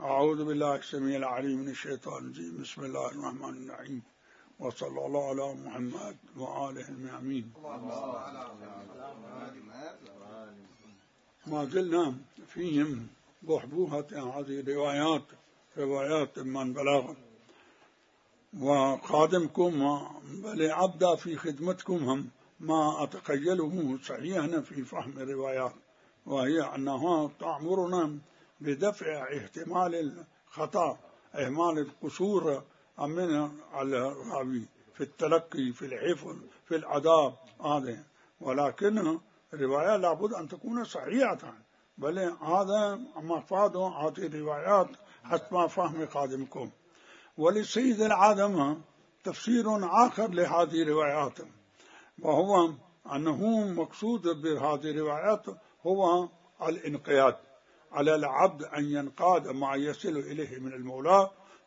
أعوذ بالله السميع العليم من الشيطان الرجيم. بسم الله الرحمن الرحيم، وصلى الله على محمد وآله الميامين. ما زلنا فيهم بحبوحة هذه روايات من بلغ، وخادمكم بل عبدا في خدمتكم هم ما أتخيله صحيحا في فهم الروايات، وهي أنها تأمرنا بدفع احتمال الخطأ، إهمال القصور من الراوي في التلقي، في الحفظ، في الأداء هذا. ولكن الرواية لابد أن تكون صحيحة، بل هذا مفاد هذه الروايات حسب فهم خادمكم. ولسيد العالم تفسير آخر لهذه الروايات، وهو أنه مقصود بهذه الروايات هو الانقياد، على العبد أن ينقاد ما يصل إليه من المولى،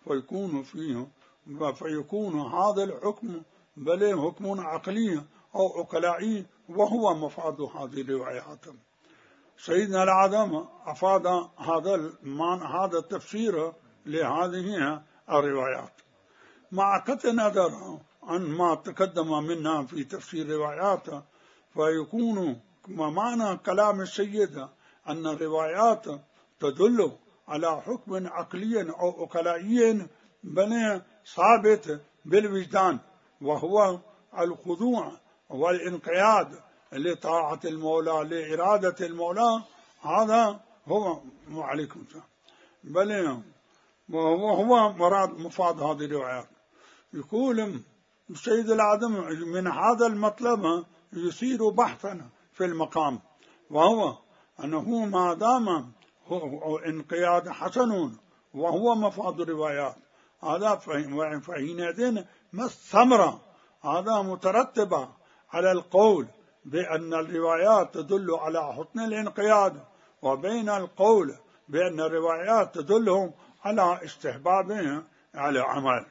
فيكون هذا الحكم بل حكم عقلي أو عقلائي، وهو مفاد هذه الروايات. سيدنا العظم أفاد هذا التفسير لهذه الروايات، مع قطع النظر عن ما تقدم منا في تفسير الروايات. فيكون معنى كلام السيد أن الروايات تدل على حكم عقلي أو عقلائي بل ثابت بالوجدان، وهو الخضوع والانقياد لطاعة المولى، لإرادة المولى. هذا هو عليكم السلام، بل وهو مفاد هذه الروايات. يقول السيد العظم من هذا المطلب يثير بحثا في المقام، وهو أنه ما دام انقياد حسن وهو مفاد الروايات، هذا فحينئذ ما الثمرة هذا مترتبة على القول بأن الروايات تدل على حسن الانقياد، وبين القول بأن الروايات تدل على استحبابه على عمل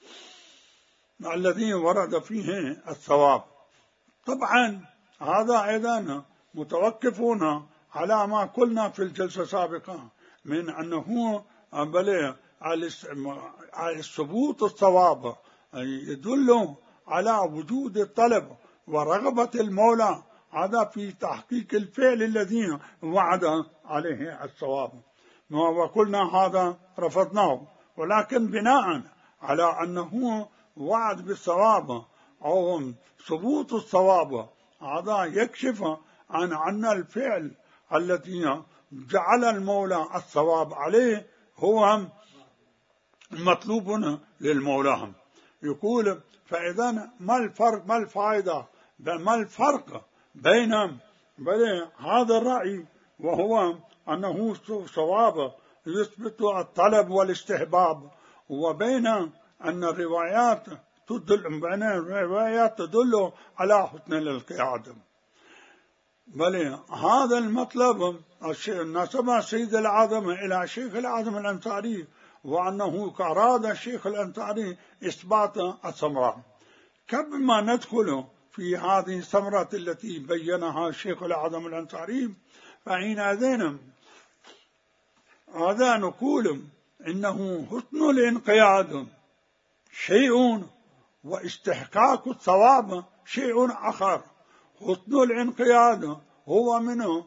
الذي ورد فيه الثواب. طبعا هذا أيضا متوقفون على ما قلنا في الجلسة السابقة من أنه بل الثبوت الثواب يدل على وجود الطلب ورغبة المولى، هذا في تحقيق الفعل الذي وعد عليه الثواب. وقلنا هذا رفضناه، ولكن بناء على أنه وعد بالثواب أو ثبوت الثواب، هذا يكشف عن أن الفعل الذي جعل المولى الثواب عليه هو مطلوب للمولى. يقول فإذا ما الفائدة، ما الفرق بين هذا الرأي وهو أنه ثواب يثبت الطلب والاستحباب، وبين أن الروايات تدل على حسن الانقياد؟ بل هذا المطلب نسب سيد العظم إلى شيخ العظم الأنصاري، وأنه أراد الشيخ الأنصاري إثبات الثمرة. كما ندخل في هذه الثمرة التي بينها الشيخ العظم الأنصاري، فحينئذ هذا نقول إنه حسن الانقياد شيء، واستحقاق الثواب شيء آخر. حسن الانقياد هو من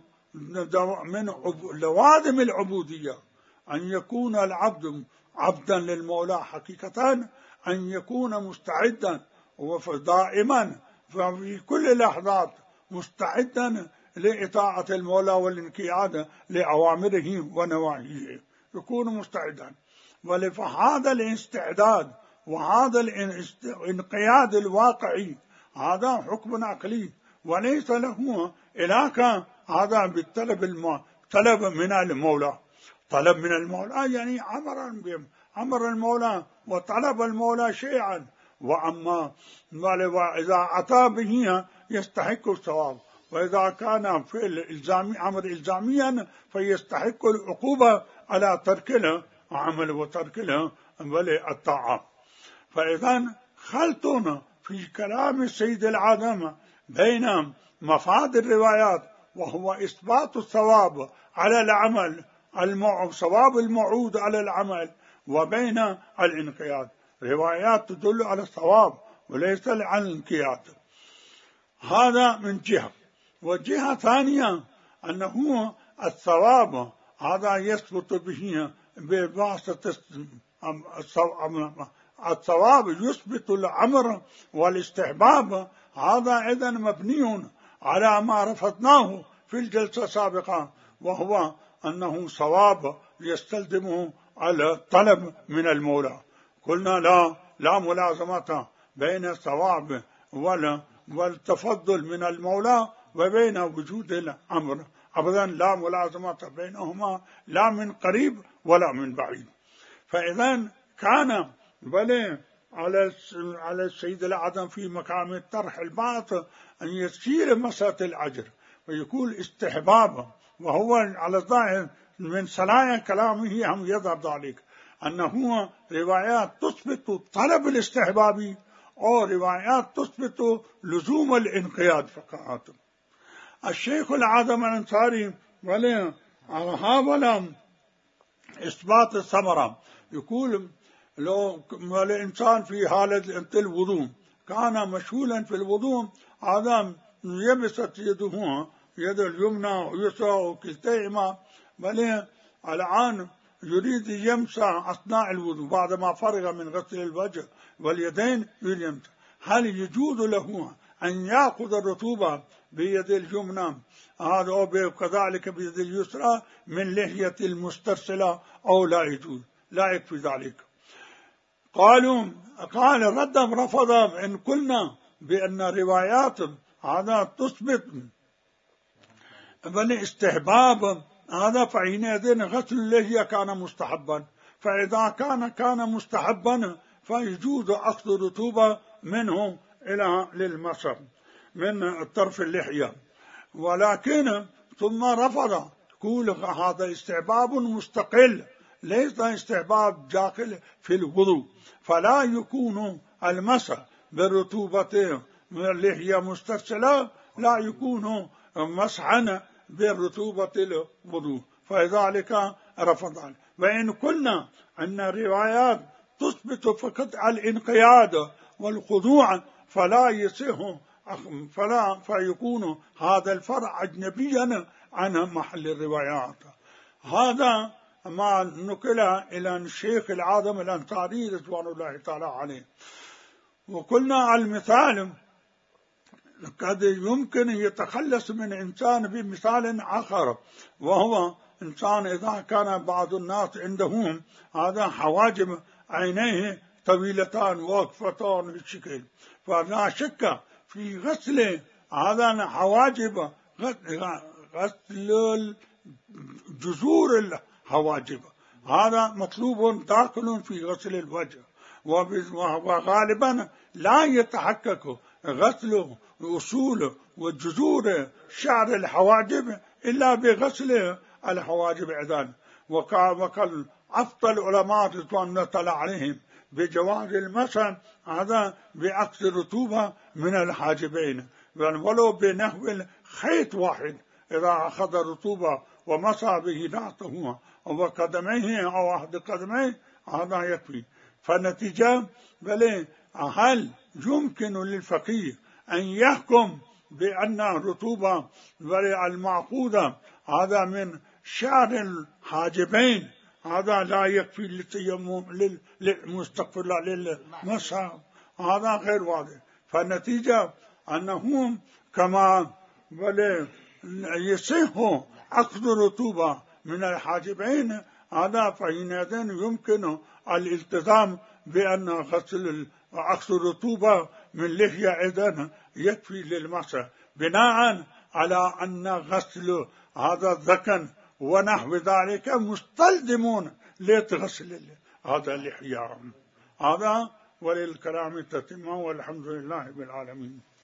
لوازم العبودية، أن يكون العبد عبدا للمولى حقيقة، أن يكون مستعدا ودائما في كل اللحظات مستعدا لإطاعة المولى والانقياد لأوامره ونواهيه، يكون مستعدا. ولفهذا الاستعداد وهذا الانقياد الواقعي هذا حكم عقلي، وليس له علاقة هذا بالطلب طلب من المولى. طلب من المولى يعني أمر المولى وطلب المولى شيئا، وإذا أتى به يستحق الثواب، وإذا كان فعل إلزامي أمر إلزاميا فيستحق العقوبة على ترك العمل وترك الطاعة. فإذا خلط في كلام السيد العظم بين مفاد الروايات وهو إثبات الثواب على العمل صواب الموعود على العمل وبين الانقياد. روايات تدل على الصواب وليس على الانقياد. هذا من جهة. وجهة ثانية أنه الصواب هذا يثبت به بواسطة الصواب يثبت الأمر والاستحباب. هذا أيضا مبني على ما رفضناه في الجلسة السابقة، وهو أنه صواب يستلزمه على الطلب من المولى. قلنا لا ملازمة بين الصواب والتفضل من المولى وبين وجود الأمر أبدا، لا ملازمة بينهما لا من قريب ولا من بعيد. فإذا كان بل على السيد الأعظم في مقام الطرح البعث أن يسير مسألة الأجر ويكون استحبابا، وهو على الظاهر من صنايع كلامه هم يظهر ذلك أنه روايات تثبت طلب الاستحبابي أو روايات تثبت لزوم الانقياد فقط. الشيخ الأعظم الأنصاري حاول إثبات الثمرة، يقول لو الإنسان في حالة الوضوء كان مشغولا في الوضوء، هذا يبست يده، يد اليمنى ويسرى وكلتيهما، بل الآن يريد يمسح أثناء الوضوء بعدما فرغ من غسل الوجه واليدين يمسح. هل يجوز له أن يأخذ الرطوبة بيد اليمنى هذا وكذلك بيد اليسرى من لحية المسترسلة أو لا يجوز؟ لا يكفي ذلك. قال ردم رفض إن قلنا بأن روايات هذا تثبت بل استحباب هذا فحينئذ غسل اللحية كان مستحبا، فإذا كان مستحبا فيجوز أخذ رطوبة منه إلى للمسح من طرف اللحية. ولكن ثم رفض، يقول هذا استحباب مستقل ليس استحباب داخل في الوضوء، فلا يكون المسح بالرطوبة من اللحية مسترسلة لا يكون مسحا بالرطوبة الوضوء، فلذلك رفض. وإن قلنا أن الروايات تثبت فقط الانقياد والخضوع فلا يصح فيكون هذا الفرع أجنبيا عن محل الروايات. هذا ما نقل إلى الشيخ الأعظم الأنصاري رضوان الله تعالى عليه. وقلنا المثال قد يمكن يتخلص من إنسان بمثال آخر، وهو إنسان إذا كان بعض الناس عندهم هذا حواجب عينيه طويلتان واقفتان بالشكل، فلا شك في غسل هذا حواجب، غسل جذور الحواجب هذا مطلوب داخل في غسل الوجه، وغالبا لا يتحقق غسل أصول وجذور شعر الحواجب إلا بغسل الحواجب أيضا. وكان أفضل العلماء رضوان الله تعالى عليهم بجواز المسح هذا بأخذ الرطوبة من الحاجبين ولو بنحو خيط واحد، إذا أخذ الرطوبة ومسح به رأسه أو قدميه أو أحد قدميه هذا يكفي. فالنتيجة بل هل يمكن للفقيه أن يحكم بأن الرطوبة المأخوذة هذا من شعر الحاجبين هذا لا يكفي للتيمم للمستغفر للمسح؟ هذا غير واضح. فالنتيجة أنهم كما يصح أخذ الرطوبة من الحاجبين هذا فحينئذ يمكن الالتزام بأن أخذ الرطوبة من لحية أيضا يكفي للمسح، بناء على أن غسل هذا الذقن ونحو ذلك مستلزمون لغسل هذا اللحية. هذا وللكلام تتمة والحمد لله بالعالمين.